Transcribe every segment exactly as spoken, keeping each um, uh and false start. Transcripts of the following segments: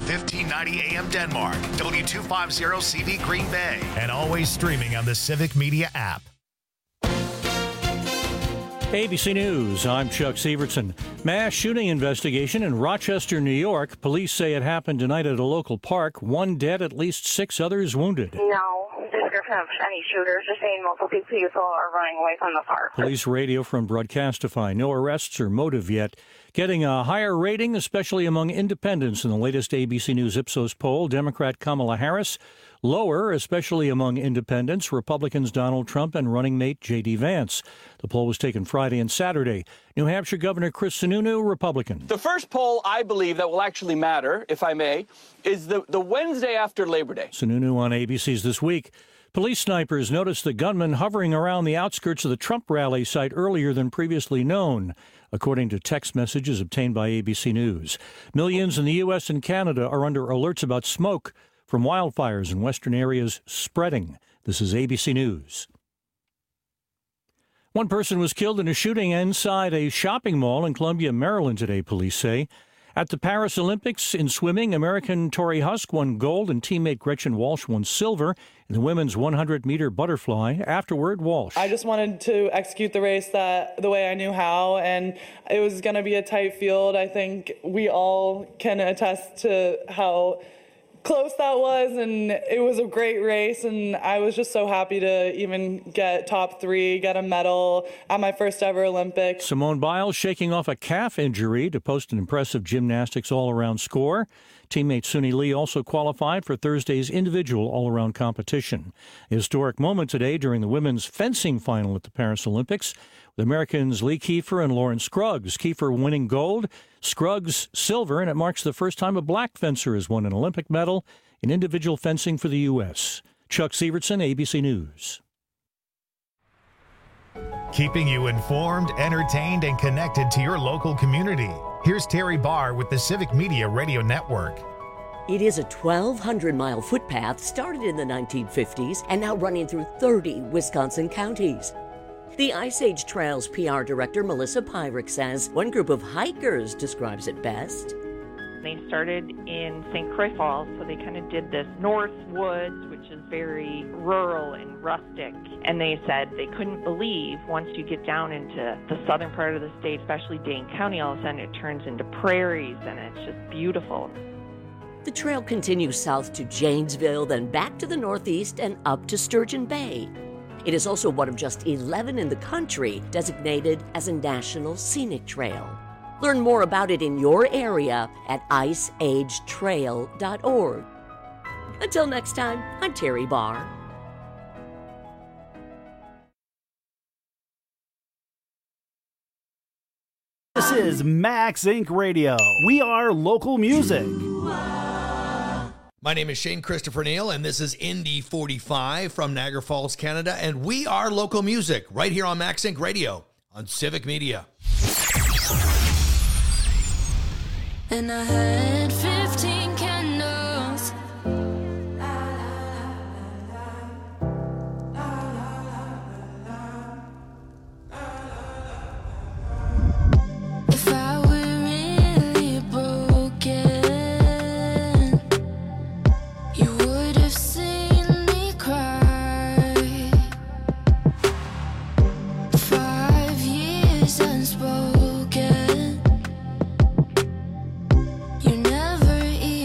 fifteen ninety A M Denmark, W two fifty C V Green Bay, and always streaming on the Civic Media app. A B C News, I'm Chuck Severson. Mass shooting investigation in Rochester, New York. Police say it happened tonight at a local park. One dead, at least six others wounded. No description of any shooters, just saying multiple people are running away from the park. Police radio from Broadcastify. No arrests or motive yet. Getting a higher rating, especially among independents in the latest A B C News Ipsos poll. Democrat Kamala Harris lower, especially among independents, Republicans Donald Trump and running mate J D. Vance. The poll was taken Friday and Saturday. New Hampshire Governor Chris Sununu, Republican. The first poll, I believe, that will actually matter, if I may, is the, the Wednesday after Labor Day. Sununu on A B C's This Week. Police snipers noticed the gunman hovering around the outskirts of the Trump rally site earlier than previously known, according to text messages obtained by A B C News. Millions in the U S and Canada are under alerts about smoke from wildfires in western areas spreading. This is A B C News. One person was killed in a shooting inside a shopping mall in Columbia, Maryland today, police say. At the Paris Olympics in swimming, American Tori Husk won gold and teammate Gretchen Walsh won silver in the women's one hundred meter butterfly. Afterward, Walsh. I just wanted to execute the race that the way I knew how, and it was going to be a tight field. I think we all can attest to how close that was, and it was a great race, and I was just so happy to even get top three, get a medal at my first ever Olympics. Simone Biles shaking off a calf injury to post an impressive gymnastics all-around score. Teammate Suni Lee also qualified for Thursday's individual all-around competition. A historic moment today during the women's fencing final at the Paris Olympics, with Americans Lee Kiefer and Lauren Scruggs. Kiefer winning gold, Scruggs silver, and it marks the first time a black fencer has won an Olympic medal in individual fencing for the U S. Chuck Severson, A B C News. Keeping you informed, entertained, and connected to your local community. Here's Terry Barr with the Civic Media Radio Network. It is a twelve hundred mile footpath started in the nineteen fifties and now running through thirty Wisconsin counties. The Ice Age Trails P R director Melissa Pyrick says one group of hikers describes it best. They started in Saint Croix Falls, so they kind of did this North Woods, which is very rural and rustic. And they said they couldn't believe once you get down into the southern part of the state, especially Dane County, all of a sudden it turns into prairies, and it's just beautiful. The trail continues south to Janesville, then back to the northeast and up to Sturgeon Bay. It is also one of just eleven in the country designated as a National Scenic Trail. Learn more about it in your area at ice age trail dot org. Until next time, I'm Terry Barr. This is Max Incorporated. Radio. We are local music. My name is Shane Christopher Neal, and this is Indy forty-five from Niagara Falls, Canada, and we are local music right here on Max Inc Radio on Civic Media. And I had fifteen candles. If I were really broken, you would have seen me cry. Five years unspoken. You never even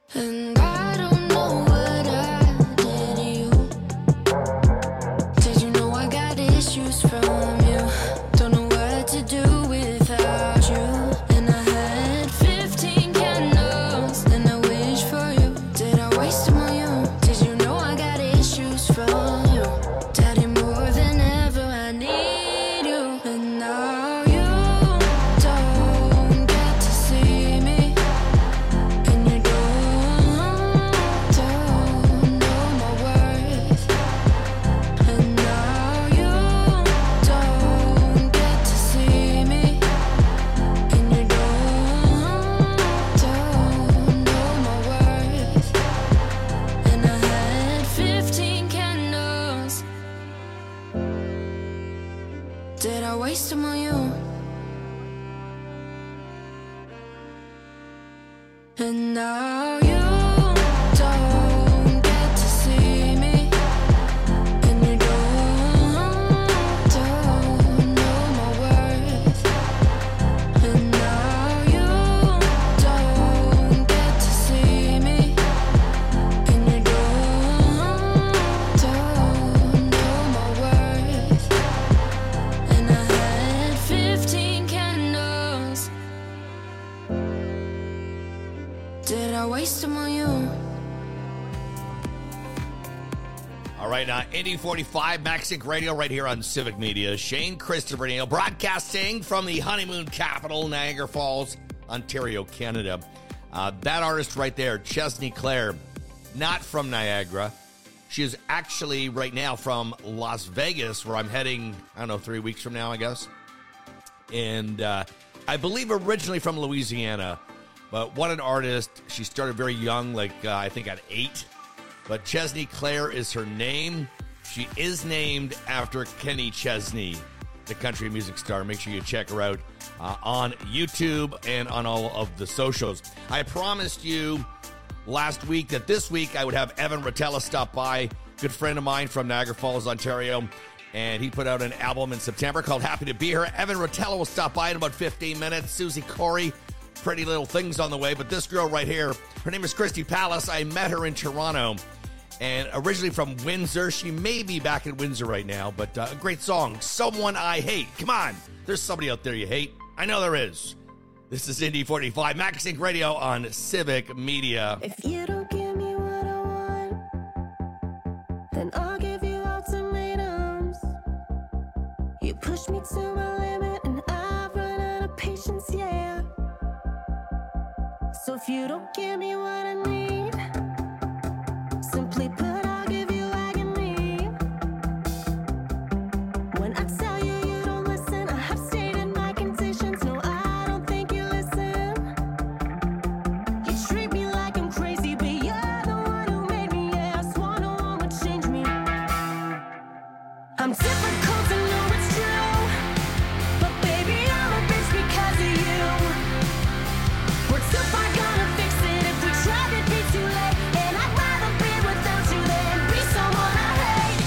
And I don't know what I did to you. Did you know I got issues from you? Don't know what to do without you. And I had fifteen candles, and I wish for you. Did I waste them on you? Did you know I got issues from you? Daddy, more than ever I need you. And now you don't get to see me. And you don't, don't know my worth. And now you don't get to see me. And you don't, don't know my worth. And I had fifteen candles. Did I waste them on you? And now you don't get to see me. And you don't, don't know my worth. And now you don't get to see me. And you don't, don't know my worth. And I had fifteen candles. Did I waste them on you? All right, uh, Indy forty-five, MaxSync Radio, right here on Civic Media. Shane Christopher Neal, broadcasting from the honeymoon capital, Niagara Falls, Ontario, Canada. Uh, that artist right there, Chesney Claire, not from Niagara. She is actually right now from Las Vegas, where I'm heading, I don't know, three weeks from now, I guess. And uh, I believe originally from Louisiana. But what an artist. She started very young, like uh, I think at eight. But Chesney Claire is her name. She is named after Kenny Chesney, the country music star. Make sure you check her out uh, on YouTube and on all of the socials. I promised you last week that this week I would have Evan Rotella stop by, good friend of mine from Niagara Falls, Ontario. And he put out an album in September called Happy to Be Here. Evan Rotella will stop by in about fifteen minutes. Susie Corey, pretty little things on the way. But this girl right here, her name is Christy Palace. I met her in Toronto. And originally from Windsor. She may be back in Windsor right now. But uh, a great song, Someone I Hate. Come on. There's somebody out there you hate. I know there is. This is Indy forty-five, MaxSync Radio on Civic Media. If you don't give me what I want, then I'll give you ultimatums. You push me to my limit and I've run out of patience, yeah. So if you don't give me what I need, simply put, I'll give you agony. When I tell you you don't listen, I have stated my conditions. No, I don't think you listen. You treat me like I'm crazy, but you're the one who made me. Yeah, I swore no one would change me. I'm difficult to know it's true, but baby, I'm a bitch because of you. We're too far gonna fix it if we tried, it'd be too late. And I'd rather be without you than be someone I hate.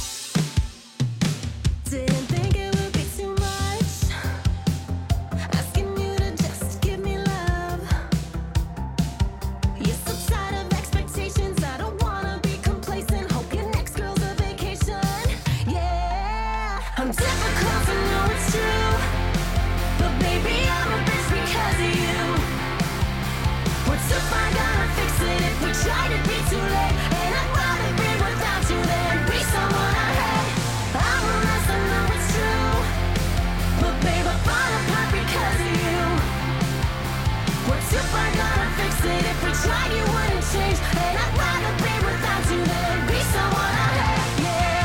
Didn't think it would be too much, asking you to just give me love. You're so tired of expectations, I don't wanna be complacent. Hope your next girl's a vacation. Yeah, I'm difficult to know it's true, but baby, I'm a bitch because of you. We're too far gonna fix it if we tried, it'd be too late. And I'd rather be without you than be someone I hate. I'm a mess, I know it's true, but babe, I fall apart because of you. We're too far gonna fix it if we tried, you wouldn't change. And I'd rather be without you than be someone I hate, yeah.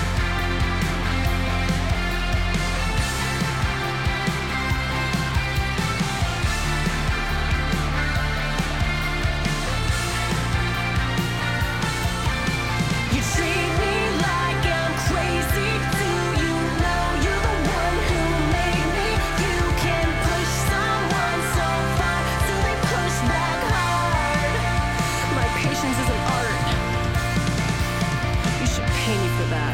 You treat me like I'm crazy. Do you know you're the one who made me? You can push someone so far till they push back hard. My patience is an art. You should pay me for that.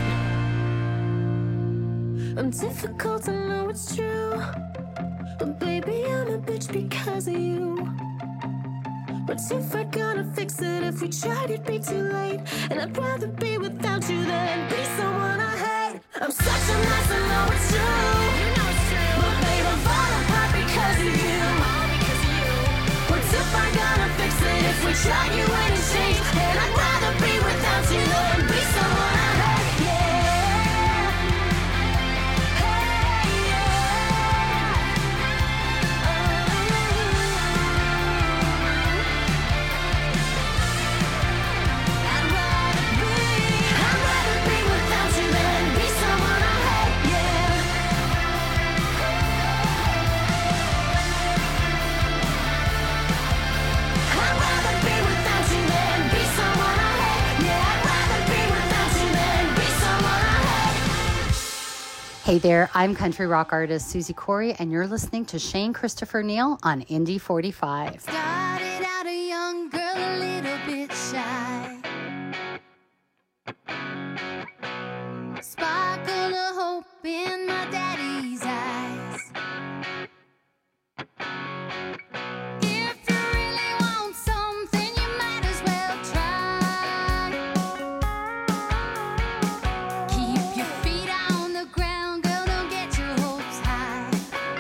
I'm difficult to know it's true, but baby, I'm a bitch because of you. We're What's if we're gonna fix it? If we tried, it'd be too late. And I'd rather be without you than be someone I hate. I'm such a mess, I know it's true. You know it's true. But babe, I'm falling apart because of you. All because of you. What's if I'm gonna fix it? If we tried, you wouldn't change. And I'd rather be without you than be someone I hate. Yeah. Hey, yeah. I'd rather be, I'd rather be without you than be someone I hate. Yeah. I'd rather be without you than be someone I hate. Yeah, I'd rather be without you than be someone I hate. Hey there, I'm country rock artist Susie Corey, and you're listening to Shane Christopher Neal on Indy forty-five. Started out a young girl, a little bit shy. Sparkle of hope in my daddy's eyes. If you really want something, you might as well try. Keep your feet on the ground, girl, don't get your hopes high.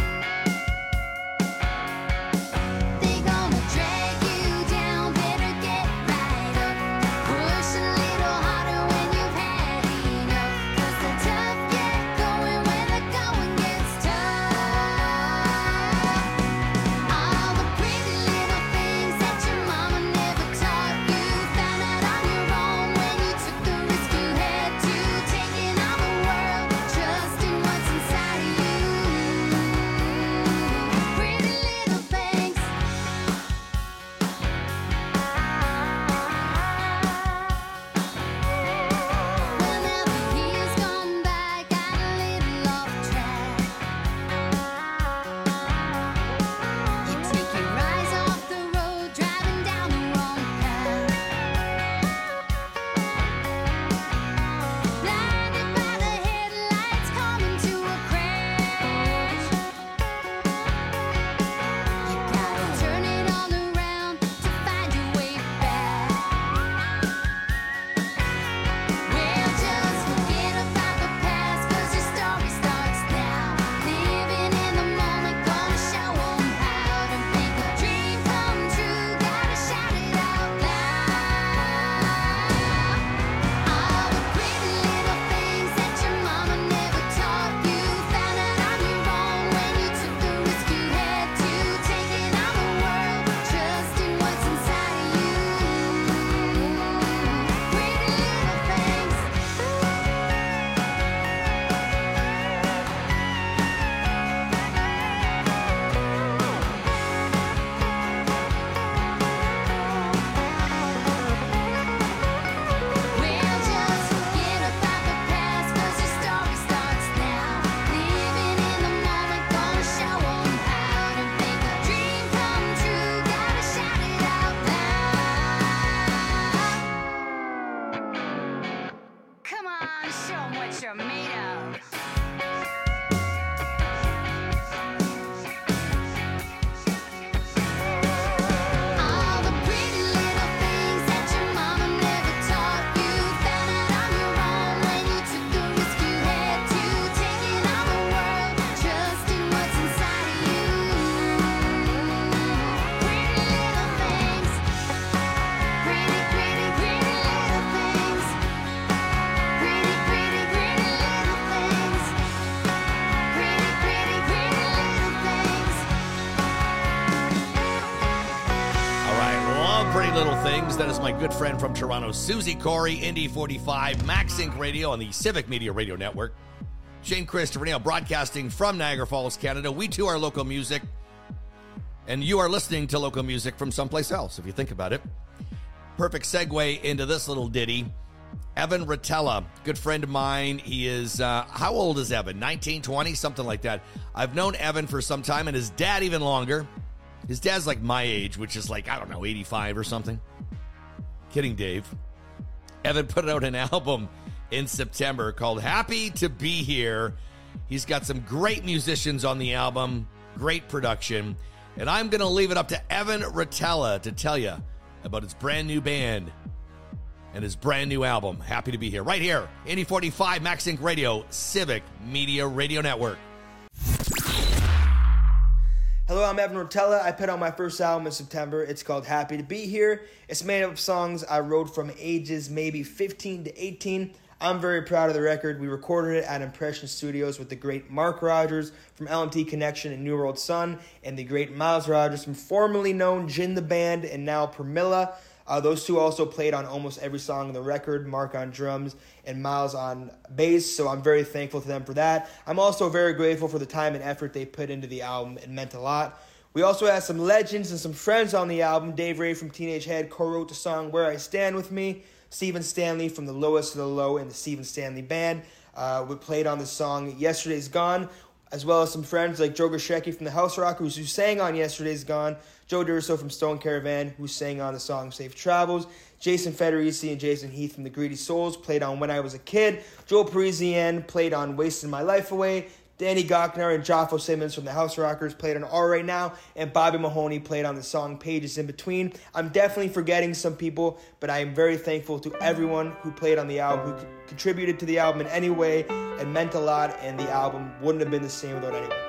They gonna drag you down, better get right up. Push a little harder when you've had enough. 'Cause the tough get going when the going gets tough. All the pretty little things that your mama never taught you, found out on your own when you took the risk you had to. Taking on the world, trusting what's inside of you. Pretty little things. Well, now the years gone by, got a little off track. You take your eyes off the road, driving down the wrong path. Blinded by the headlights, coming to a crash. You gotta turn it all around to find your way back. Well, just forget about the past, 'cause your story starts now. Living in the moment, gonna show 'em how to make a dream come true. Gotta shout it out loud. All the pretty little things that your mama never taught you, found out on your own when you took the risk you had to. Taking on the world, trusting what's inside of you. Pretty little things. Well, just forget about the past, 'cause your story starts now. Living in the moment, gonna show 'em how to make a dream come true. Gotta shout it out loud. Come on, show 'em what you're made of. All the pretty little things that your mama never taught you, found out on your own when you took the risk you had to. Taking on the world, trusting what's inside of you. Pretty little things. Pretty, pretty, pretty little things. Pretty, pretty, pretty little things. Pretty, pretty, pretty little things. All right, love Pretty Little Things. That is my good friend from Toronto, Susie Corey, Indy forty-five, Max Inc Radio on the Civic Media Radio Network. Shane Christopher Neal broadcasting from Niagara Falls, Canada. We too are local music, and you are listening to local music from someplace else, if you think about it. Perfect segue into this little ditty. Evan Rotella, good friend of mine. He is, uh, how old is Evan? nineteen, twenty, something like that. I've known Evan for some time, and his dad even longer. His dad's like my age, which is like, I don't know, eighty-five or something. Kidding, Dave. Evan put out an album in September called Happy to Be Here. He's got some great musicians on the album, great production. And I'm going to leave it up to Evan Rotella to tell you about his brand new band and his brand new album. Happy to be here. Right here, Indy forty-five, Max Inc Radio, Civic Media Radio Network. Hello, I'm Evan Rotella. I put out my first album in September. It's called Happy to Be Here. It's made up of songs I wrote from ages maybe fifteen to eighteen. I'm very proud of the record. We recorded it at Impression Studios with the great Mark Rogers from L M T Connection and New World Sun, and the great Miles Rogers from formerly known Gin the Band and now Permilla. Uh, those two also played on almost every song on the record, Mark on drums and Miles on bass, so I'm very thankful to them for that. I'm also very grateful for the time and effort they put into the album. It meant a lot. We also had some legends and some friends on the album. Dave Ray from Teenage Head co-wrote the song Where I Stand With Me. Stephen Stanley from The Lowest of the Low and the Stephen Stanley Band. Uh, we played on the song Yesterday's Gone, as well as some friends like Joe Goshecki from the House Rockers, who sang on Yesterday's Gone, Joe Durso from Stone Caravan, who sang on the song Safe Travels, Jason Federici and Jason Heath from the Greedy Souls played on When I Was a Kid, Joel Parisian played on Wasting My Life Away, Danny Gochner and Joffo Simmons from the House Rockers played on All Right Now, and Bobby Mahoney played on the song Pages in Between. I'm definitely forgetting some people, but I am very thankful to everyone who played on the album, who c- contributed to the album in any way. It meant a lot, and the album wouldn't have been the same without anyone.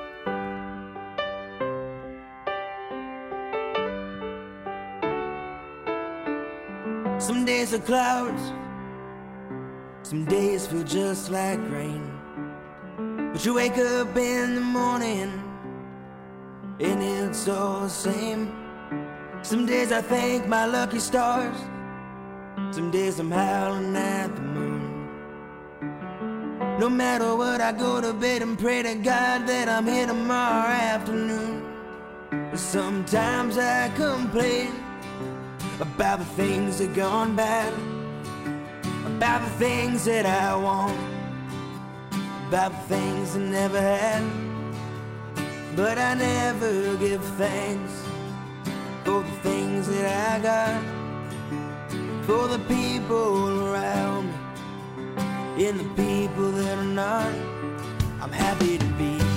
Some days are clouds, some days feel just like rain. But you wake up in the morning and it's all the same. Some days I thank my lucky stars, some days I'm howling at the moon. No matter what, I go to bed and pray to God that I'm here tomorrow afternoon. But sometimes I complain about the things that gone bad, about the things that I want, about the things I never had. But I never give thanks for the things that I got, for the people around me and the people that are not. I'm happy to be here.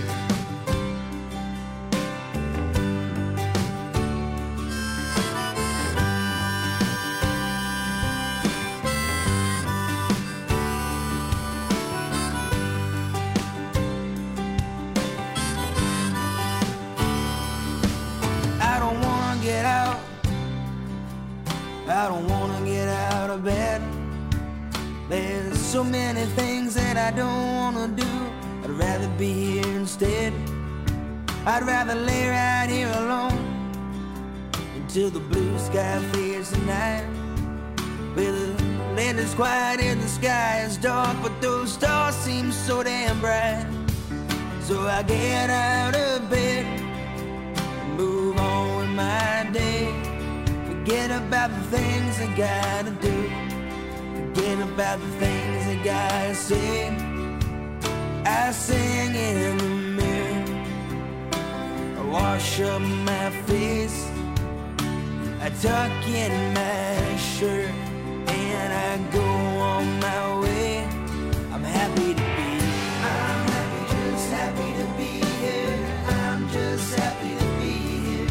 I don't wanna get out of bed. There's so many things that I don't wanna do. I'd rather be here instead. I'd rather lay right here alone until the blue sky fades tonight. Where the land is quiet and the sky is dark, but those stars seem so damn bright. So I get out of bed and move on with my day. Forget about the things I gotta do. Forget about the things I gotta say. I sing in the mirror, I wash up my face, I tuck in my shirt, and I go on my way. I'm happy to be here. I'm happy, just happy to be here. I'm just happy to be here.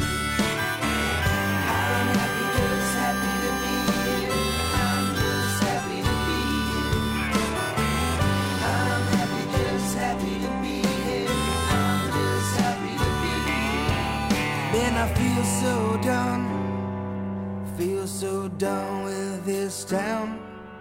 I'm happy, just happy to be here. I'm just happy to be here. I'm happy, just happy to be here. I'm just happy to be here. Then I feel so done, feel so done with this town.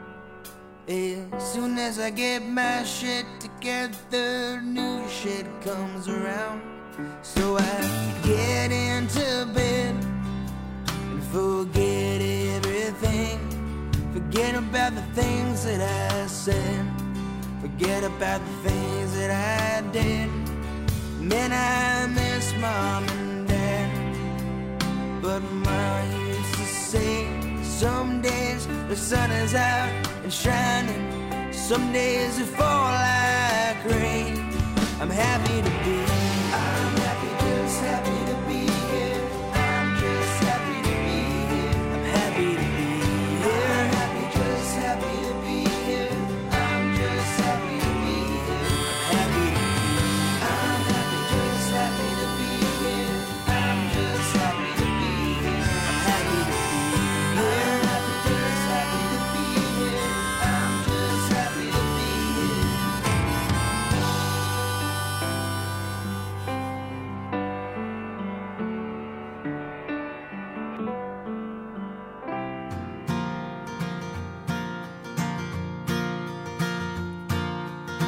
As soon as I get my shit together, new shit comes around. So I get into bed and forget everything. Forget about the things that I said, forget about the things that I did. Man, I miss mom and dad, but mom used to say, some days the sun is out and shining, some days it fall like rain. I'm happy to be here. I'm happy, just happy to be here. I'm just happy to be here. I'm happy to be here. I'm happy, just happy to be here. I'm just happy to be here. I'm happy to be here. I'm happy, just happy to be here. I'm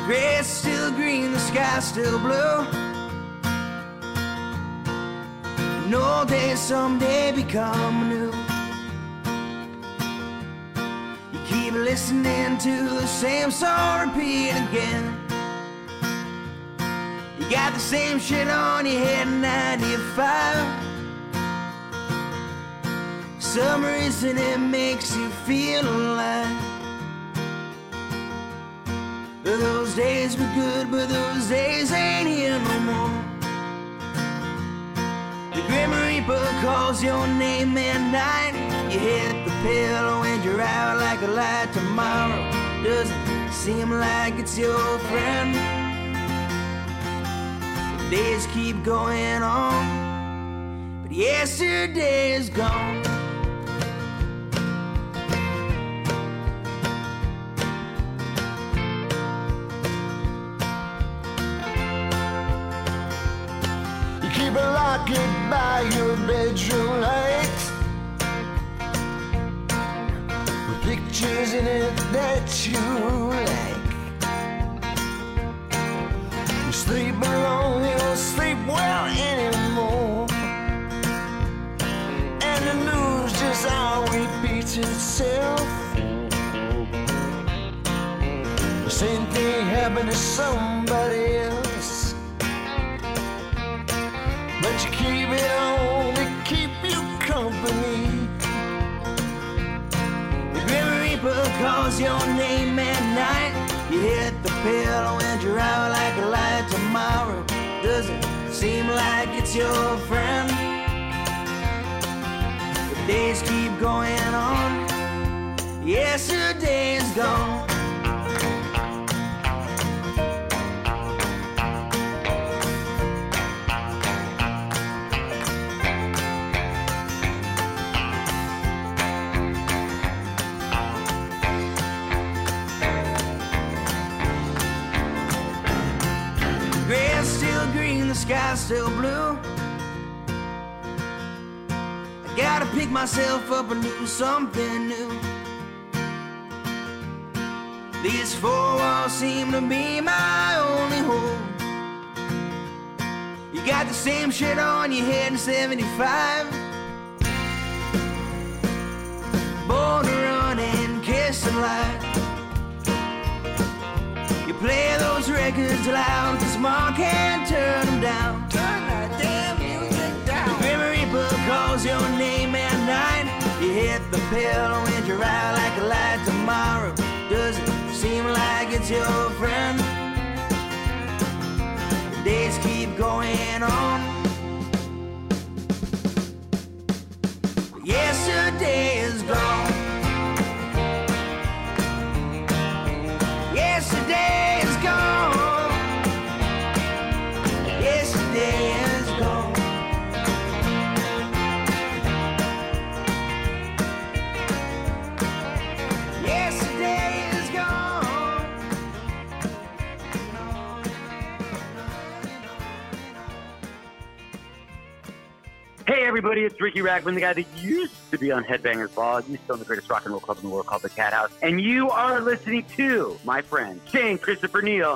grass still green, the sky still blue. No day someday become new. You keep listening to the same song repeat again. You got the same shit on your head in ninety-five. For some reason it makes you feel alive. Those days were good, but those days ain't here no more. The Grim Reaper calls your name at night. You hit the pillow and you're out like a light. Tomorrow doesn't seem like it's your friend. The days keep going on, but yesterday is gone. Keep a locket by your bedroom light with pictures in it that you like. You sleep alone, you don't sleep well anymore, and the news just all repeats itself. The same thing happened to somebody else, but you keep it on to keep you company. The Grim Reaper calls your name at night. You hit the pillow and you're out like a light. Tomorrow doesn't seem like it's your friend. The days keep going on, yesterday is gone. The sky's still blue. I gotta pick myself up and do something new. These four walls seem to be my only home. You got the same shit on your head in seventy-five. Born to run and kiss the light. You play those records loud, cause Mom can't turn them down. Turn that damn music down. The Grim Reaper calls your name at night. You hit the pillow and you're out like a light. Tomorrow doesn't seem like it's your friend. The days keep going on, but yesterday is gone. Yesterday is gone. Yesterday is gone. Yesterday is gone. Hey everybody, it's Ricky Ragman, the guy that used to be on Headbangers Ball, used to own the greatest rock and roll club in the world called the Cat House, and you are listening to my friend Shane Christopher Neal.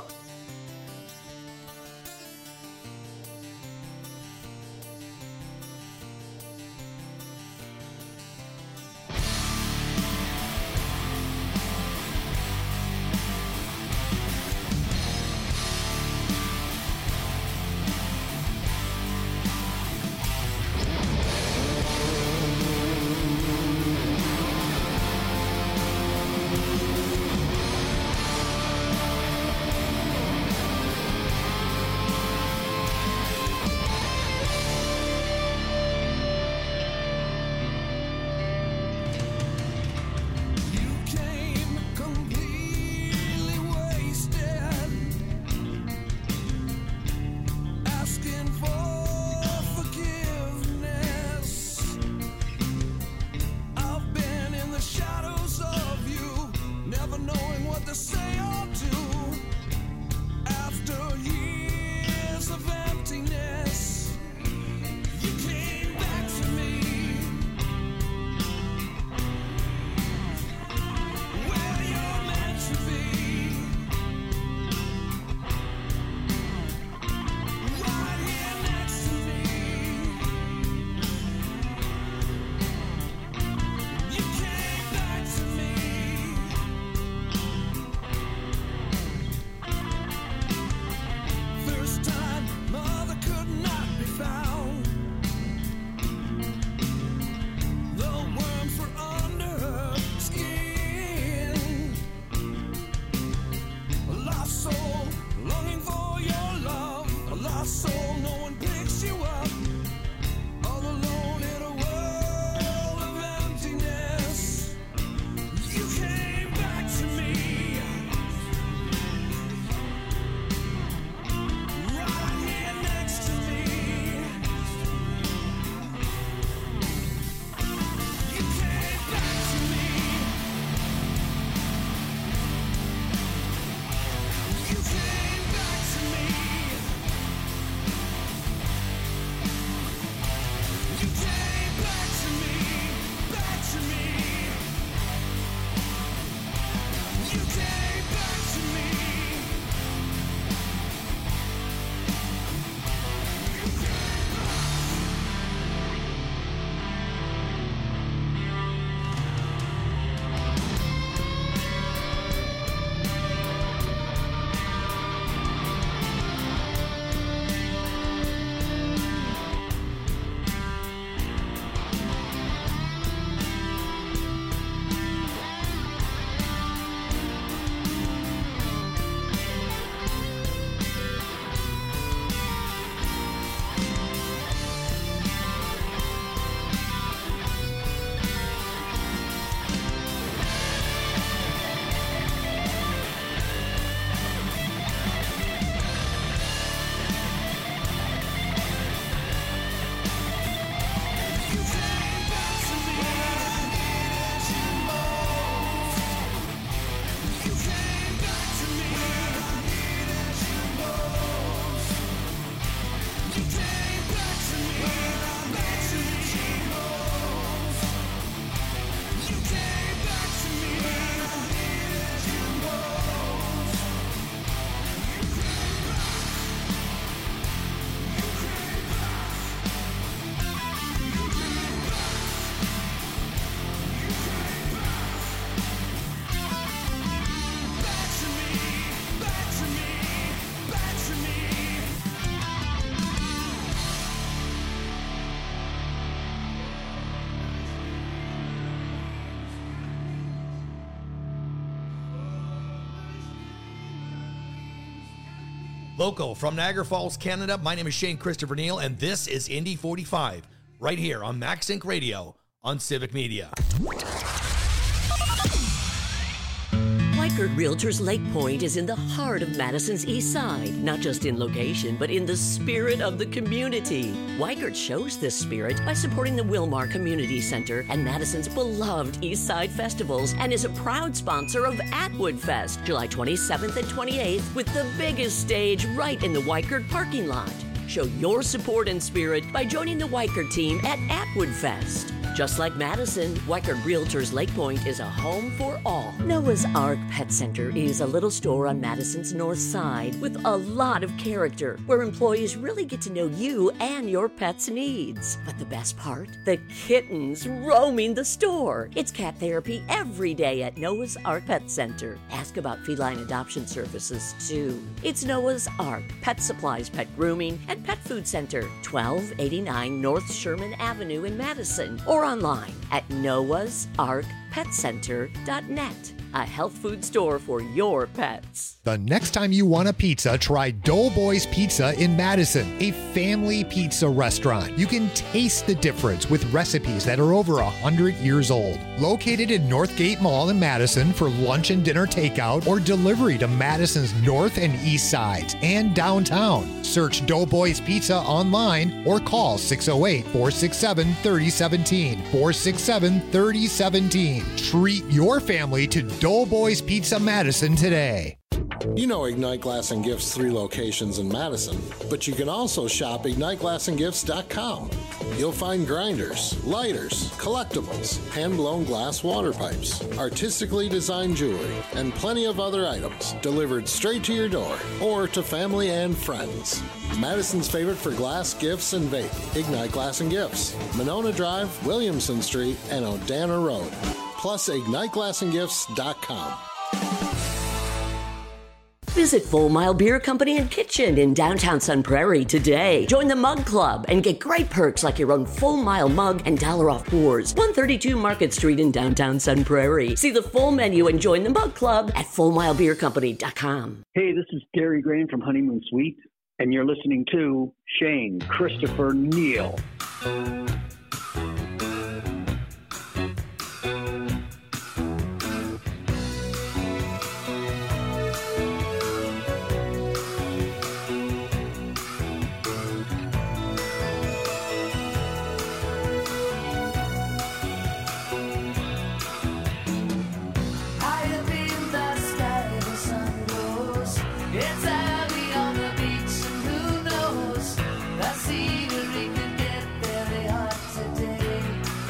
Local from Niagara Falls, Canada. My name is Shane Christopher Neal, and this is Indy forty-five, right here on Max Inc Radio on Civic Media. Weichert Realtors Lake Point is in the heart of Madison's East Side, not just in location, but in the spirit of the community. Weichert shows this spirit by supporting the Wilmar Community Center and Madison's beloved East Side festivals, and is a proud sponsor of Atwood Fest, July twenty-seventh and twenty-eighth, with the biggest stage right in the Weichert parking lot. Show your support and spirit by joining the Weichert team at Atwood Fest. Just like Madison, Weichert Realtors Lake Point is a home for all. Noah's Ark Pet Center is a little store on Madison's north side with a lot of character, where employees really get to know you and your pet's needs. But the best part? The kittens roaming the store. It's cat therapy every day at Noah's Ark Pet Center. Ask about feline adoption services, too. It's Noah's Ark Pet Supplies, Pet Grooming, and Pet Food Center, twelve eighty-nine North Sherman Avenue in Madison, or online at noahs ark pet center dot net. A health food store for your pets. The next time you want a pizza, try Doughboys Pizza in Madison, a family pizza restaurant. You can taste the difference with recipes that are over one hundred years old. Located in Northgate Mall in Madison for lunch and dinner takeout or delivery to Madison's north and east sides and downtown. Search Doughboys Pizza online or call six oh eight, four six seven, three oh one seven, four six seven, three oh one seven. Treat your family to Doughboys Pizza Madison today. You know Ignite Glass and Gifts' three locations in Madison, but you can also shop ignite glass and gifts dot com. You'll find grinders, lighters, collectibles, hand-blown glass water pipes, artistically designed jewelry, and plenty of other items delivered straight to your door or to family and friends. Madison's favorite for glass, gifts, and vape, Ignite Glass and Gifts, Monona Drive, Williamson Street, and Odana Road. Plus ignite glass and gifts dot com. Visit Full Mile Beer Company and Kitchen in downtown Sun Prairie today. Join the Mug Club and get great perks like your own Full Mile mug and dollar off pours. one thirty-two Market Street in downtown Sun Prairie. See the full menu and join the Mug Club at full mile beer company dot com. Hey, this is Gary Graham from Honeymoon Suite, and you're listening to Shane Christopher Neal. It's early on the beach, and who knows, that scenery could get very hot today.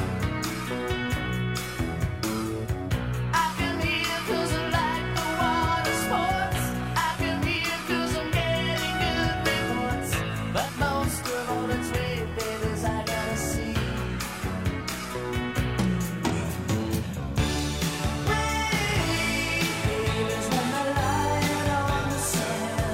I can hear 'cause I like the water sports. I can hear 'cause I'm getting good reports. But most of all, it's wave babies I gotta see. Wave babies when they're lying on the sand.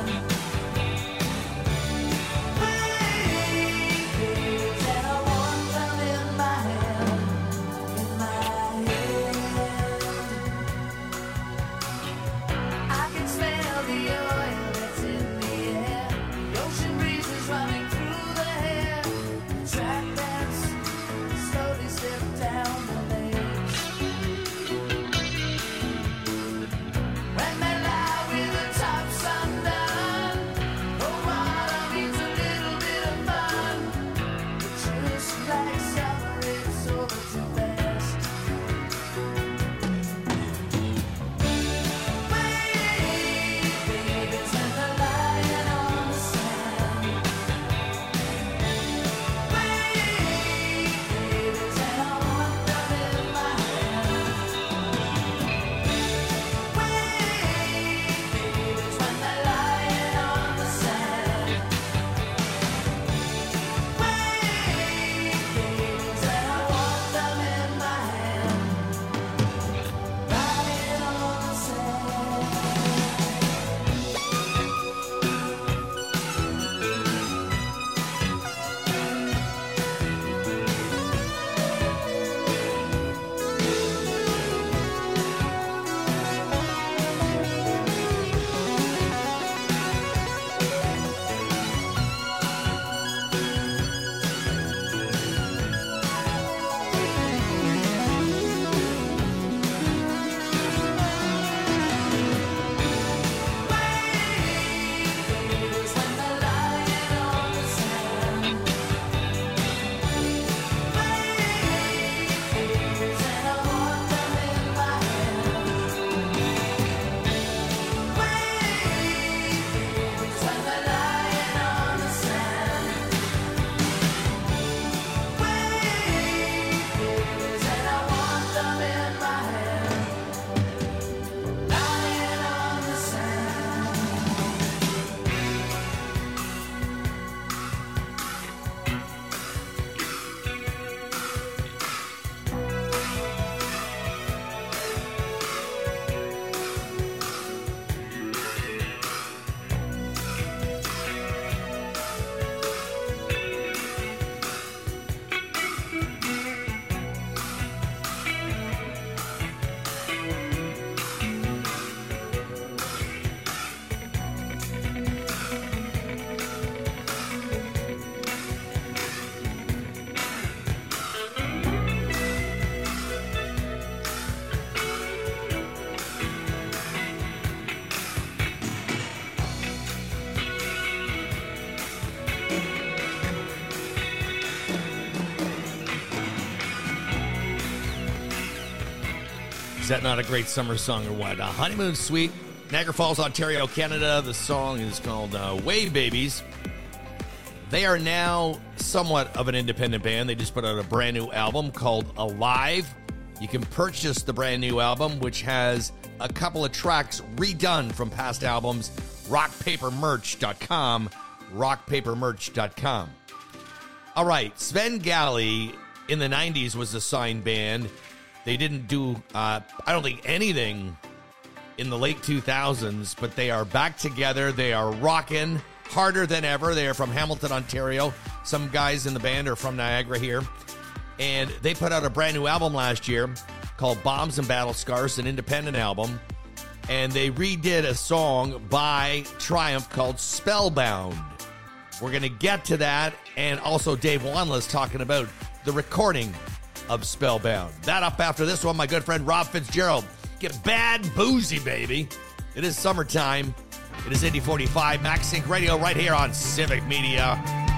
Is that not a great summer song or what? Uh, Honeymoon Suite, Niagara Falls, Ontario, Canada. The song is called uh, Wave Babies. They are now somewhat of an independent band. They just put out a brand new album called Alive. You can purchase the brand new album, which has a couple of tracks redone from past albums. rock paper merch dot com. rock paper merch dot com. All right, Svengali in the nineties was a signed band. They didn't do, uh, I don't think, anything in the late two thousands, but they are back together. They are rocking harder than ever. They are from Hamilton, Ontario. Some guys in the band are from Niagara here. And they put out a brand new album last year called Bombs and Battle Scars, an independent album. And they redid a song by Triumph called Spellbound. We're going to get to that. And also Dave Wanla's talking about the recording of Spellbound. That up after this one, my good friend Rob Fitzgerald. Get bad boozy, baby. It is summertime. It is Indy forty-five, Max Inc Radio right here on Civic Media.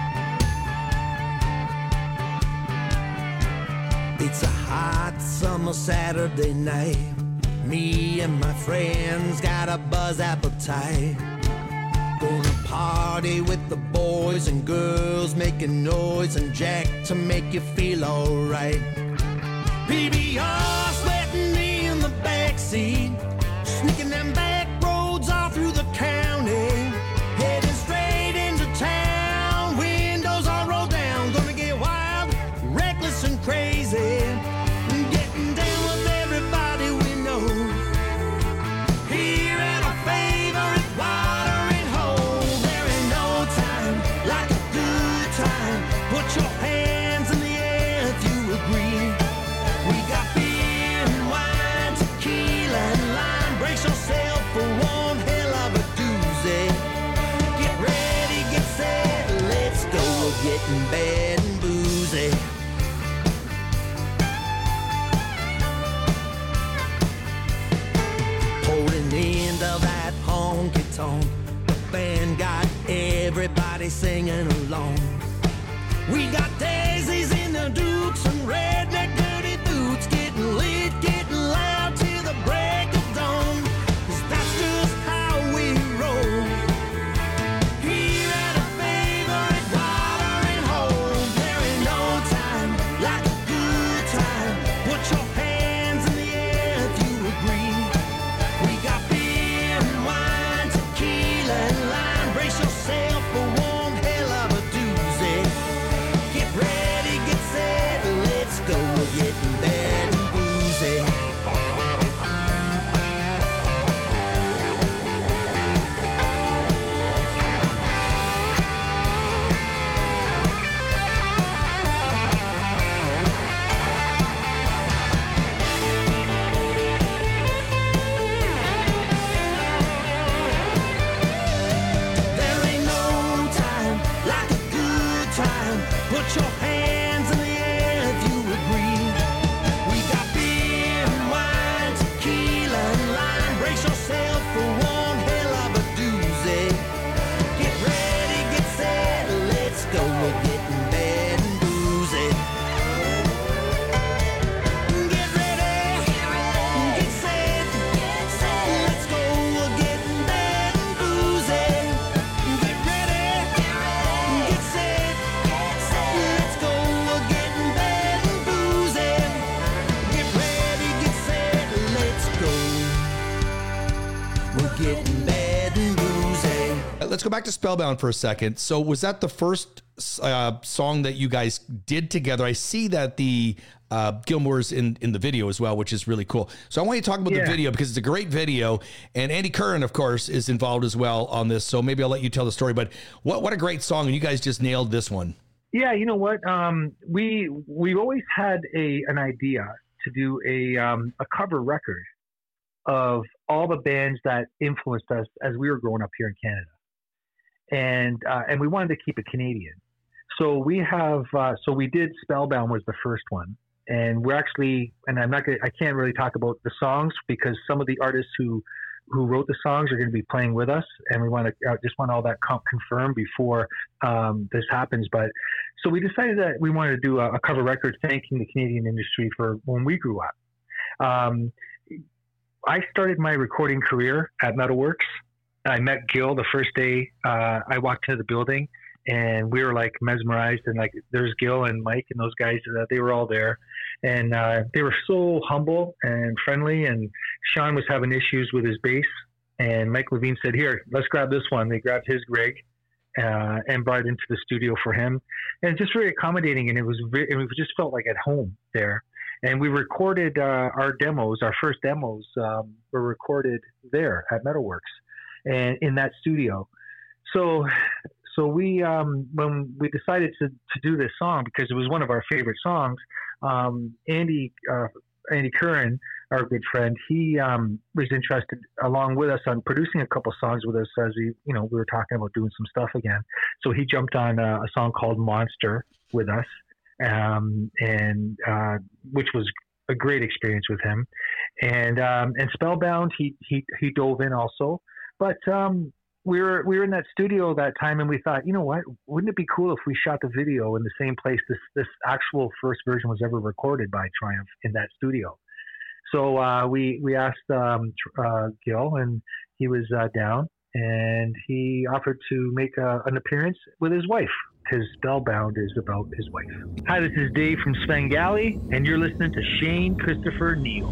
It's a hot summer Saturday night. Me and my friends got a buzz appetite. Gonna party with the boys and girls, making noise and jack to make you feel alright. P B R sweating in the backseat, sneaking them back roads all through the county, heading straight into town. Windows all rolled down, gonna get wild, reckless and crazy. Getting down with everybody we know. Here at our favorite watering hole. There ain't no time like a good time. Put your hands in the air if you agree. We got beer and wine, tequila and lime. Brace yourself for one hell of a doozy. Get ready, get set, let's go. We're getting bad and boozy. Holding into that honky tonk, the band got everybody singing along. We got daisies in the dukes and redneck dirty boots, getting lit, getting loud till the break of dawn. 'Cause that's just how we roll. Here at a favorite watering hole. There ain't no time like a good time. Put your hands in the air if you agree. We got beer and wine, tequila and lime. Brace yourself for one hell of a doozy. Get ready, get set, let's go. We're getting bad and boozy. There ain't no time like a good time. Put your hands in the air if you agree. We got beer and wine, tequila and lime. Brace yourself for one hell of a doozy. Get ready, get set, let's go. We're getting bad and boozy. Get ready, get set, let's go. We're getting bad and boozy. Get ready, get set, let's go. We're getting bad and boozy. Get ready, get set, let's go. We're getting bad and boozy. Uh, Let's go back to Spellbound for a second. So was that the first uh, song that you guys did together? I see that the uh, Gilmore's in, in the video as well, which is really cool. So I want you to talk about Yeah. the video because it's a great video. And Andy Curran, of course, is involved as well on this. So maybe I'll let you tell the story. But what, what a great song. And you guys just nailed this one. Yeah, you know what? Um, we we've always had a an idea to do a um, a cover record of all the bands that influenced us as we were growing up here in Canada, and uh, and we wanted to keep it Canadian. So we have uh, so we did Spellbound was the first one, and we're actually and I'm not gonna, I can't really talk about the songs because some of the artists who who wrote the songs are going to be playing with us, and we want to uh, just want all that com- confirmed before um, this happens. But so we decided that we wanted to do a, a cover record thanking the Canadian industry for when we grew up. Um, I started my recording career at Metalworks. I met Gil the first day uh, I walked into the building, and we were like mesmerized. And like, there's Gil and Mike and those guys. Uh, they were all there, and uh, they were so humble and friendly. And Sean was having issues with his bass, and Mike Levine said, "Here, let's grab this one." They grabbed his Greg uh, and brought it into the studio for him, and just very accommodating. And it was, very, and we just felt like at home there. And we recorded uh, our demos. Our first demos um, were recorded there at Metalworks, and in that studio. So, so we um, when we decided to to do this song, because it was one of our favorite songs, um, Andy uh, Andy Curran, our good friend, he um, was interested along with us on producing a couple songs with us as we, you know, we were talking about doing some stuff again. So he jumped on a, a song called Monster with us. Um, and, uh, which was a great experience with him. And, um, and Spellbound, he, he, he dove in also, but, um, we were, we were in that studio that time, and we thought, you know what, wouldn't it be cool if we shot the video in the same place this, this actual first version was ever recorded by Triumph, in that studio. So, uh, we, we asked, um, uh, Gil, and he was, uh, down, and he offered to make a, an appearance with his wife. His Spellbound is about his wife. Hi, this is Dave from Svengali, and you're listening to Shane Christopher Neal.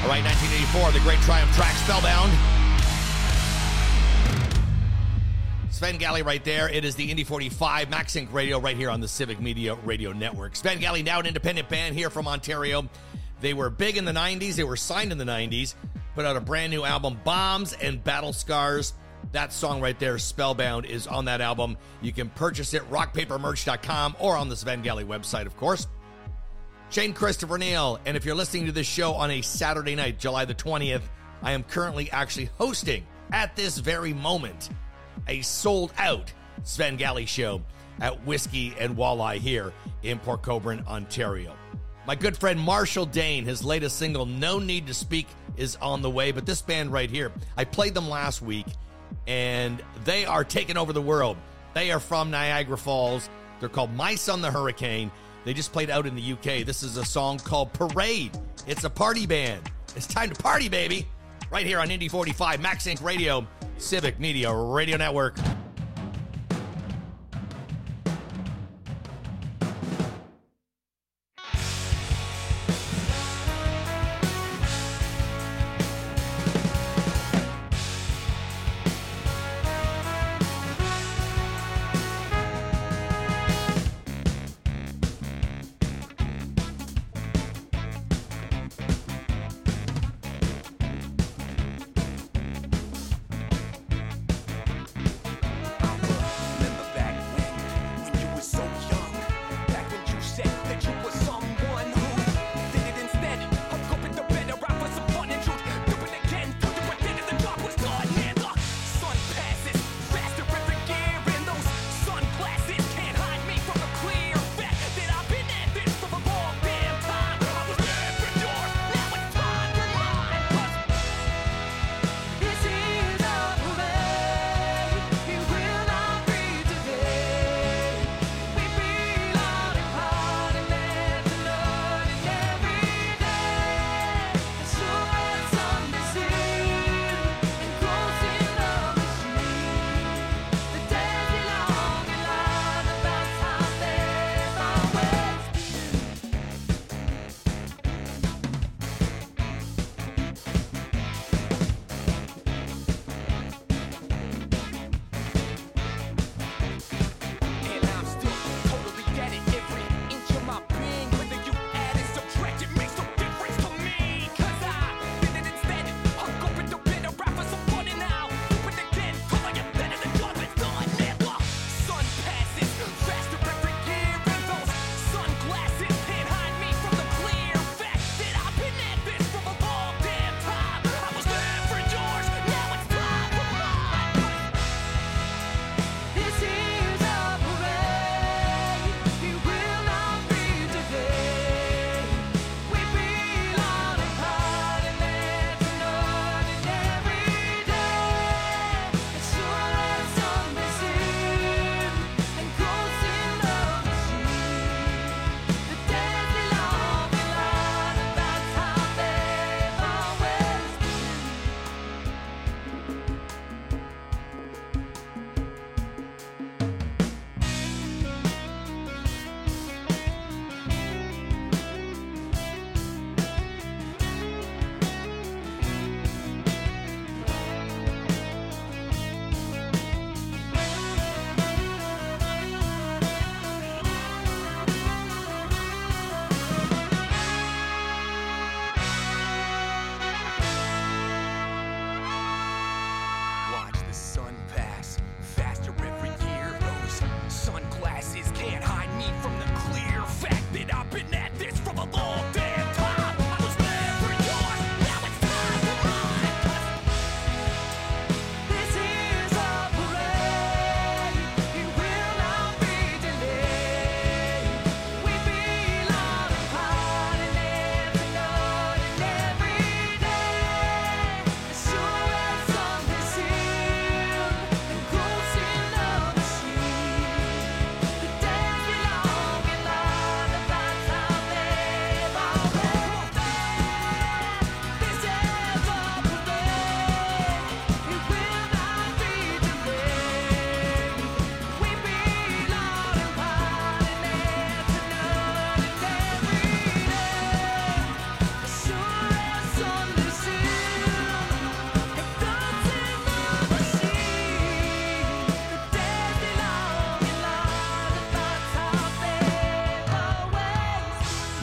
All right, nineteen eighty-four, the great Triumph track, Spellbound. Svengali right there. It is the Indy forty-five, Max Inc Radio right here on the Civic Media Radio Network. Svengali, now an independent band here from Ontario. They were big in the nineties. They were signed in the nineties. Put out a brand new album, Bombs and Battle Scars. That song right there, Spellbound, is on that album. You can purchase it, rock paper merch dot com, or on the Svengali website, of course. Shane Christopher Neal, and if you're listening to this show on a Saturday night, July the twentieth, I am currently actually hosting, at this very moment, a sold-out Svengali show at Whiskey and Walleye here in Port Colborne, Ontario. My good friend Marshall Dane, his latest single, No Need to Speak, is on the way, but this band right here, I played them last week, and they are taking over the world. They are from Niagara Falls. They're called My Son the Hurricane. They just played out in the U K. This is a song called Parade. It's a party band. It's time to party, baby. Right here on Indy forty-five, Max Inc Radio, Civic Media Radio Network.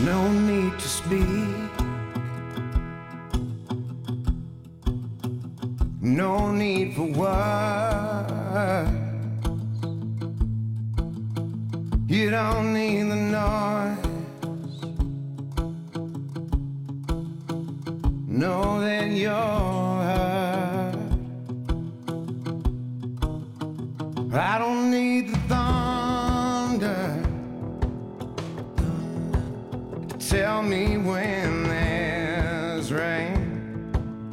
No need to speak. No need for words. You don't need the noise. Know that you're hurt. I don't need the thunder. Tell me when there's rain.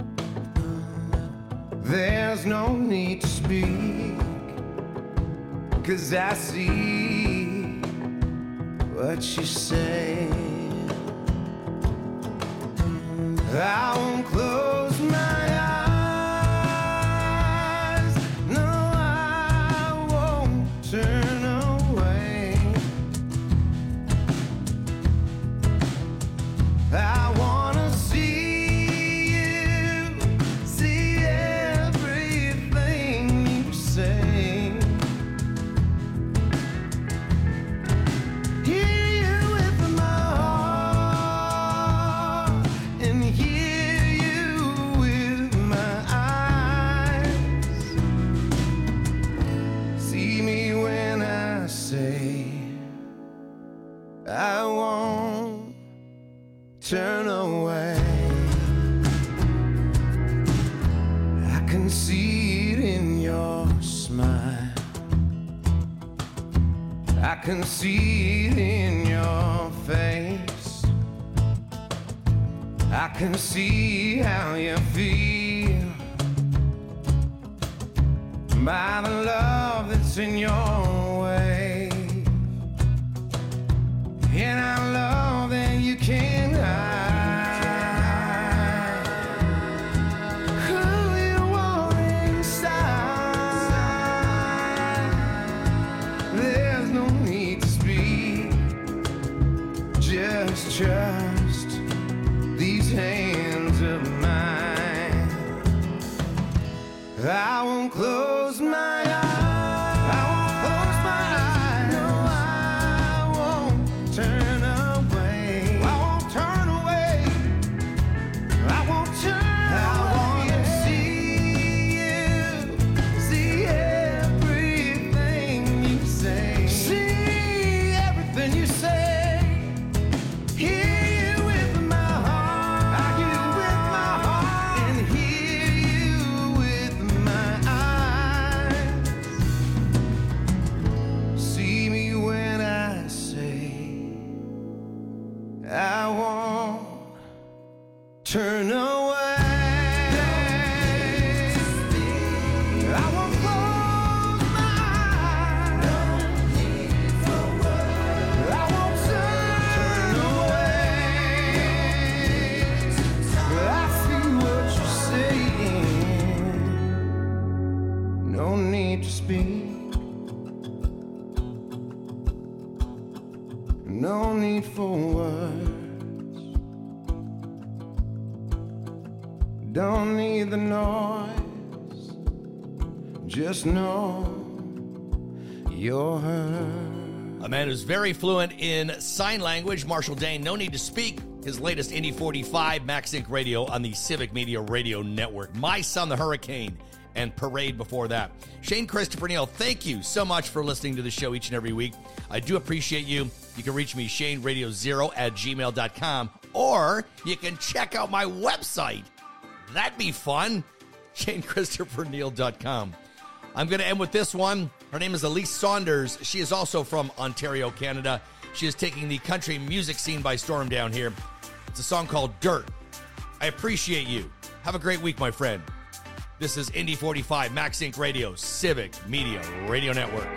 There's no need to speak, 'cause I see what you say. I won't close my eyes. No, I won't turn away. I wanna see you, see everything you say. Hear you with my heart and hear you with my eyes. See me when I say I won't turn away. I can see it in your smile. I can see it in your face. I can see how you feel by the love that's in your way. And I love that you can't hide who you are inside. There's no need to speak. Just trust these hands of mine. I won't close my eyes. I won't close my eyes. No, I won't turn away. I won't turn away. I won't turn away. I wanna see you, see everything you say. See everything you say. Hear you with my heart. I hear you with my heart and hear you with my eyes. See me when I say I won't turn away. I won't close my eyes. I won't turn away. I see what you're saying. No need to speak. No need for words. Don't need the noise. Just know you're hurt. A man who's very fluent in sign language, Marshall Dane. No need to speak. His latest Indy forty-five, Max Inc Radio on the Civic Media Radio Network. My Son, the Hurricane, and Parade before that. Shane Christopher Neal, thank you so much for listening to the show each and every week. I do appreciate you. You can reach me, Shane Radio Zero at gmail dot com, or you can check out my website. That'd be fun. Shane Christopher Neal dot com. I'm going to end with this one. Her name is Elise Saunders. She is also from Ontario, Canada. She is taking the country music scene by storm down here. It's a song called Dirt. I appreciate you. Have a great week, my friend. This is Indy forty-five, Max Inc Radio, Civic Media Radio Network.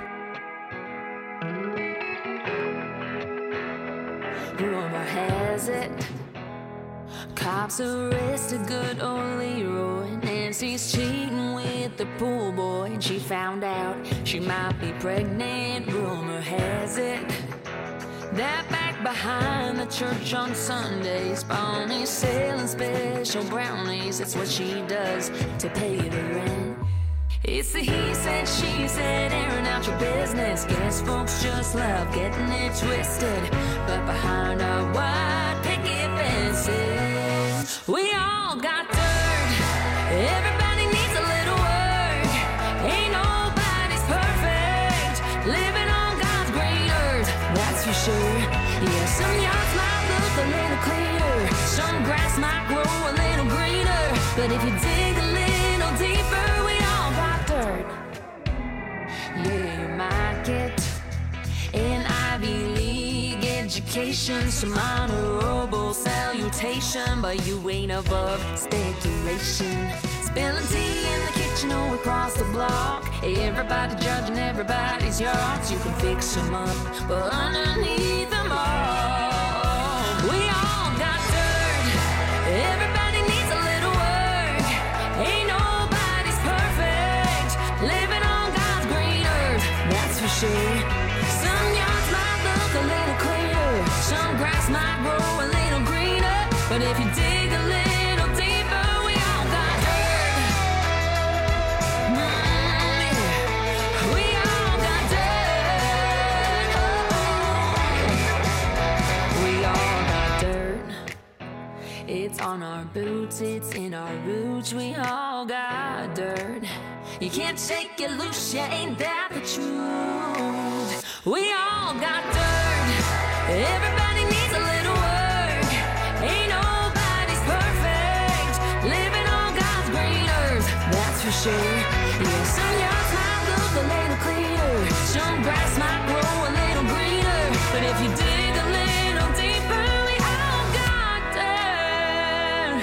Rumor has it, cops arrested good old Leroy. Nancy's cheating with the pool boy, and she found out she might be pregnant. Rumor has it that back behind the church on Sundays, Bonnie's selling special brownies. That's what she does to pay the rent. It's the he said, she said, airing out your business. Guess folks just love getting it twisted. But behind our white picket fences, we all got dirt. Everybody needs a little work. Ain't nobody's perfect. Living on God's green earth, that's for sure. Yeah, some yards might look a little cleaner. Some grass might grow a little greener. But if you dig a little deeper, we all got dirt. Yeah, you might get an Ivy League education, some honorable salutation, but you ain't above speculation. Spilling tea in the kitchen or across the block. Everybody judging everybody's yards. You can fix them up, but underneath them all, we all got dirt. Everybody needs a little work. Ain't nobody's perfect. Living on God's green earth, that's for sure. Some yards might look a little cleaner. Some grass might grow a little greener. But if you dig a little deeper, we all got dirt. Mm, yeah. We all got dirt. Oh, we all got dirt. It's on our boots, it's in our roots. We all got dirt. You can't shake it loose, yeah, ain't that the truth? We all got dirt. Everybody needs a little work. Ain't nobody's perfect. Living on God's green earth, that's for sure. Yeah, some yards might look a little cleaner. Some grass might grow a little greener. But if you dig a little deeper, we all got dirt.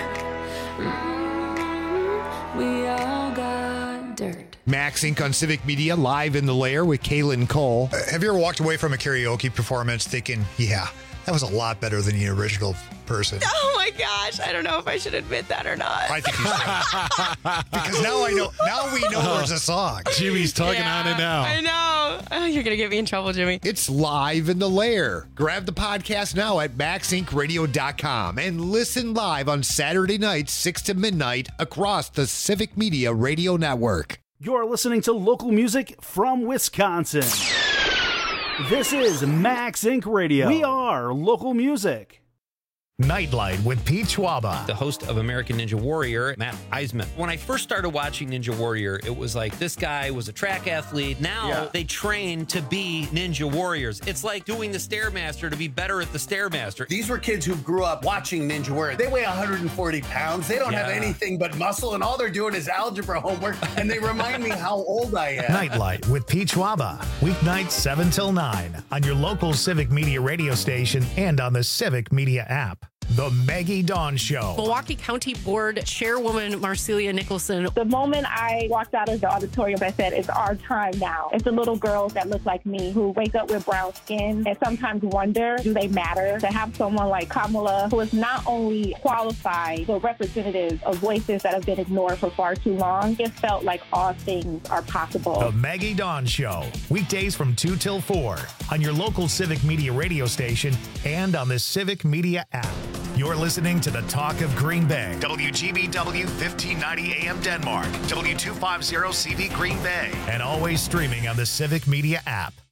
Mm, we all got dirt. Max Incorporated on Civic Media, live in the lair with Kaylin Cole. Uh, have you ever walked away from a karaoke performance thinking, yeah, that was a lot better than the original person? Oh my gosh, I don't know if I should admit that or not. I think you should. Because now I know. Now we know there's a song. Jimmy's talking Yeah, on it now. I know. Oh, you're gonna get me in trouble, Jimmy. It's live in the lair. Grab the podcast now at max inc radio dot com and listen live on Saturday nights, six to midnight, across the Civic Media Radio Network. You're listening to local music from Wisconsin. This is Max Incorporated. Radio. We are local music. Nightlight with Pete Schwaba. The host of American Ninja Warrior, Matt Eisman. When I first started watching Ninja Warrior, it was like this guy was a track athlete. Now Yeah. they train to be Ninja Warriors. It's like doing the Stairmaster to be better at the Stairmaster. These were kids who grew up watching Ninja Warrior. They weigh one hundred forty pounds. They don't have Yeah. anything but muscle, and all they're doing is algebra homework, and they remind me how old I am. Nightlight with Pete Schwaba. Weeknights seven till nine on your local Civic Media radio station and on the Civic Media app. The Maggie Dawn Show. Milwaukee County Board Chairwoman Marcelia Nicholson. The moment I walked out of the auditorium, I said, it's our time now. It's the little girls that look like me who wake up with brown skin and sometimes wonder, do they matter? To have someone like Kamala, who is not only qualified, but representative of voices that have been ignored for far too long, it felt like all things are possible. The Maggie Dawn Show. Weekdays from two till four on your local Civic Media radio station and on the Civic Media app. You're listening to the Talk of Green Bay. W G B W fifteen ninety A M Denmark. W two fifty C V Green Bay. And always streaming on the Civic Media app.